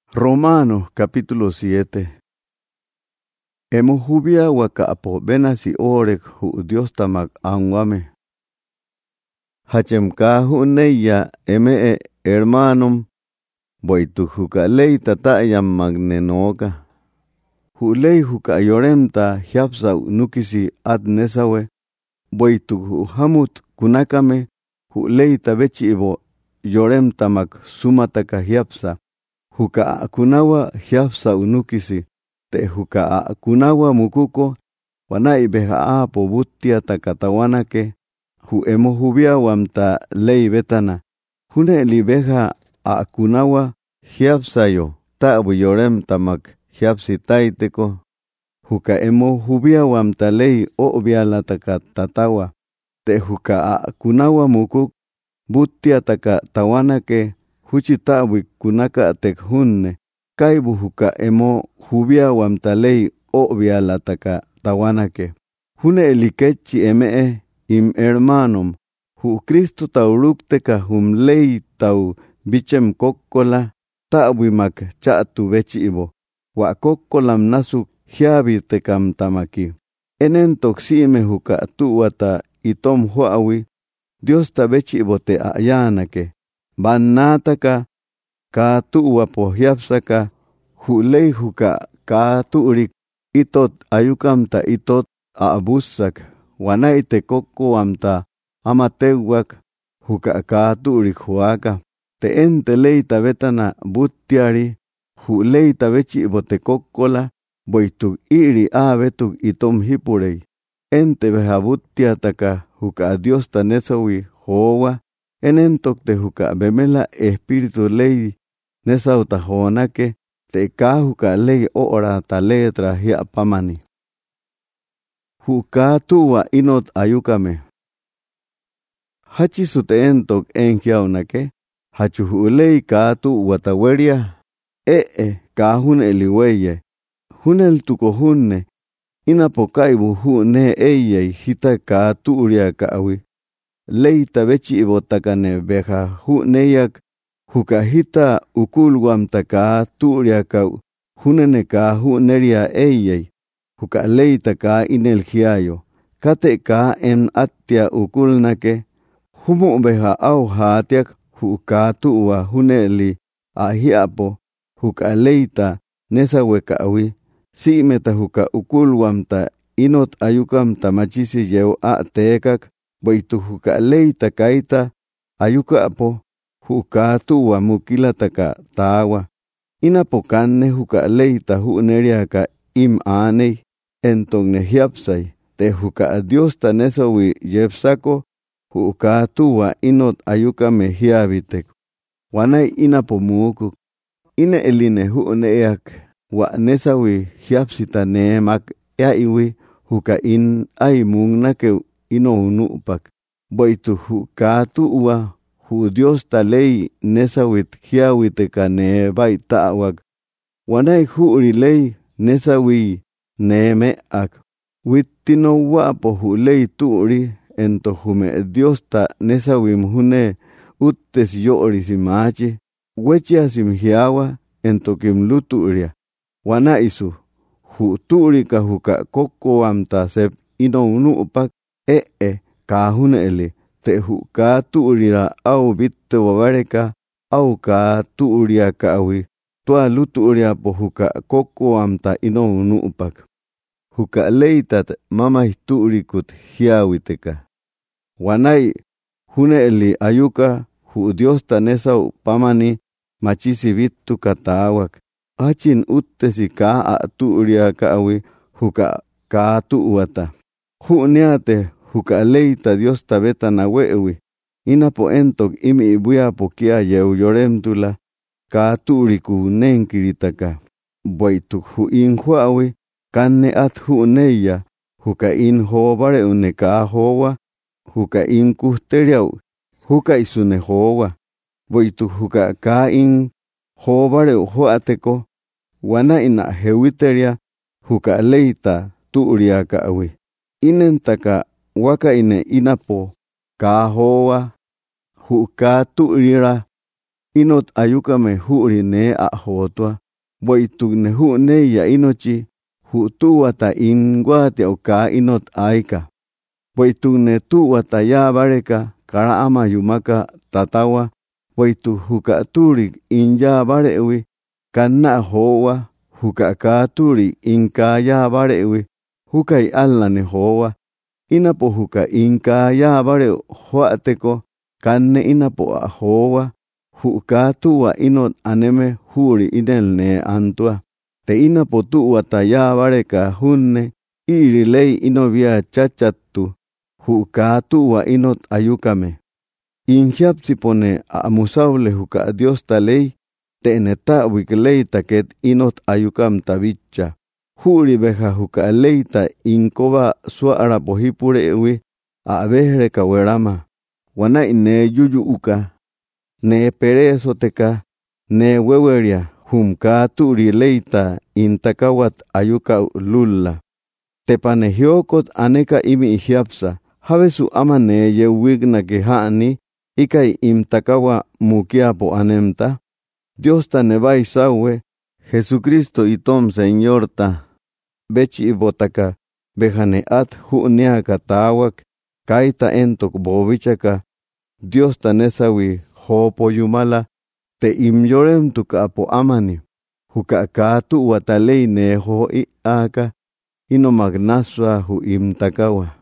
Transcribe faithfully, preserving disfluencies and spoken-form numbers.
Romanos capítulo siete. Emo jubia wakapo benasi orek hu Dios tamak anwame. Hachem kahu neya eme e hermanom boitu huka lei tatayam magnenoka. Hu lei huka yoremta hiapsa nukisi ad nesawe boitu hu hamut kunakame hu lei tabechi ibo yoremta mak sumataka hiapsa. Huka akunawa hiapsa unukisi, te huka akunawa mukuko, wanai beha apo butia takatawanake, hu emo hubia wamta lei betana, hune li beha akunawa hiapsa yo, taabu yorem tamak hiapsi taiteko, huka emo hubia wamta lei obia la takatatawa, te huka akunawa mukuk, butia takatawanake, huchi tawi kunaka tek hunne, kaibu huka emo hubia wamtalei obia lataka tawanake. Hune elikechi eme im hermanom, hu Kristo taurukteka hum lei tau bichem kokkola, tawi mak chatu bechi ibo, wa kokkolam nasu hiabi tekam tamaki. Enen toksime huka tuwata itom huawi, Dios ta bechi ibo te ayanake. Banataka ka tuwa po hiapsaka hulei huka ka turik itot ayukamta itot aabusak wanai te kokko amta amatewak huka ka turik huaka te ente leita betana buttiari hulei tabechi bote kokkola boituk iri abetuk itom hipurei ente beha buttiataka huka Dios tanesawi hoa enentok te huka bemela espíritu lei nesauta honake te ka huka lei ora ta letra hia pamani. Huka tuwa inot ayukame. Hachi sute entok enkiaunake, hachu hu lei ka tu wataweria, e e ka hun eliweye, hunel tuko hunne, inapokaibu hu ne eye hita ka tuuria kawi. Lei tabechi ibotakane beha hu neyak huka hita ukulwam taka turia kau hunene ka hu neria eyei huka lei taka inel hiayo kate ka en atia ukulnake humu beha au hatiak huka tuwa huneli ahiapo huka leita nesaweka awi si meta huka ukulwam ta inot ayukam tamachisi yeu a tekak boitu huka leita kaita ayuka apo huka tuwa mukila taka tawa inapokane huka leita hu neriaka im anei entongne hiapsai te huka Dios tanesawi yepsako huka tuwa inot ayuka me hiabitek wanai inapomuku ine eline hu neak wa nesawi hiapsita nemak yaiwi huka in ai mungnake ino unupak boitu huka tuwa hu Dios talei nesawit hiawite kane bai ta'wak wanai hu rilei nesawi neme ak wittino wapo hu lei tuuri ento hume Dios ta nesawim hune uttes yori simachi wechia sim hiawa ento kim luturia wanaisu hu tuuri ka huka kokko amta sep ino unupak e e ka huneli te huka tuurira au bitte wabareka au ka tuuria kawi tua luturia po huka kokko amta ino unupak huka leitat mama tuurikut hiawiteka wanai huneli ayuka hu Dios tanesau pamani machisi bittu katawak achin uttesi ka a tuuria kawi huka ka tuuata hu neate huka leita Dios tabeta na wewi inapo entok imi ibuya pokia yeu yoremtula ka tuuriku nenkiritaka boituk hu inhuawi kanne at hu neya huka in hobare une ka hoa huka in kuhteriau huka isune hoa boituk huka ka in hobare huateko wana ina hewiteria huka leita tuuria kawi inentaka waka ine inapo ka hoa huka tuurira inot ayukame huri ne ahotua, boitu ne hu ne ya inochi, hu tuwata inguati oka inot aika. Boitu ne tuwata ya bareka, kara ama yumaka tatawa, boitu huka turi inya barewi, kana hoa, huka ka turi inka ya barewi, hukai alla ne hoa, inapo huka inka ya bare huateko, kanne inapo a hoa, huka tuwa inot aneme huri inel ne antua, te inapo tuwa ta ya bareka hunne, iri lei inovia chachatu, huka tuwa inot ayukame. Inhiapsipone a musaule huka Dios ta lei, te neta wiklei taket inot ayukam tabicha. Huri beja huka leita inkoba suara pohipure ewi a behre kawerama. Wana ne yuyu uka, ne perezo teka, ne weweria humka turi leita intakawat ayuka lulla. Tepane hiokot aneka imi ihiapsa, habesu ama ne yewigna gehani, ikai imtakawa mukiapo anemta. Dios ta nebai sawe, Jesucristo itom Señor ta. Bechi botaka, bejane at huneaka tawak, kaita entok bobichaka, Dios ta nesawi hopo yumala, te imyorem tuka apo amani, huka katu watalei ne ho i aka, ino magnaswa hu imtakawa.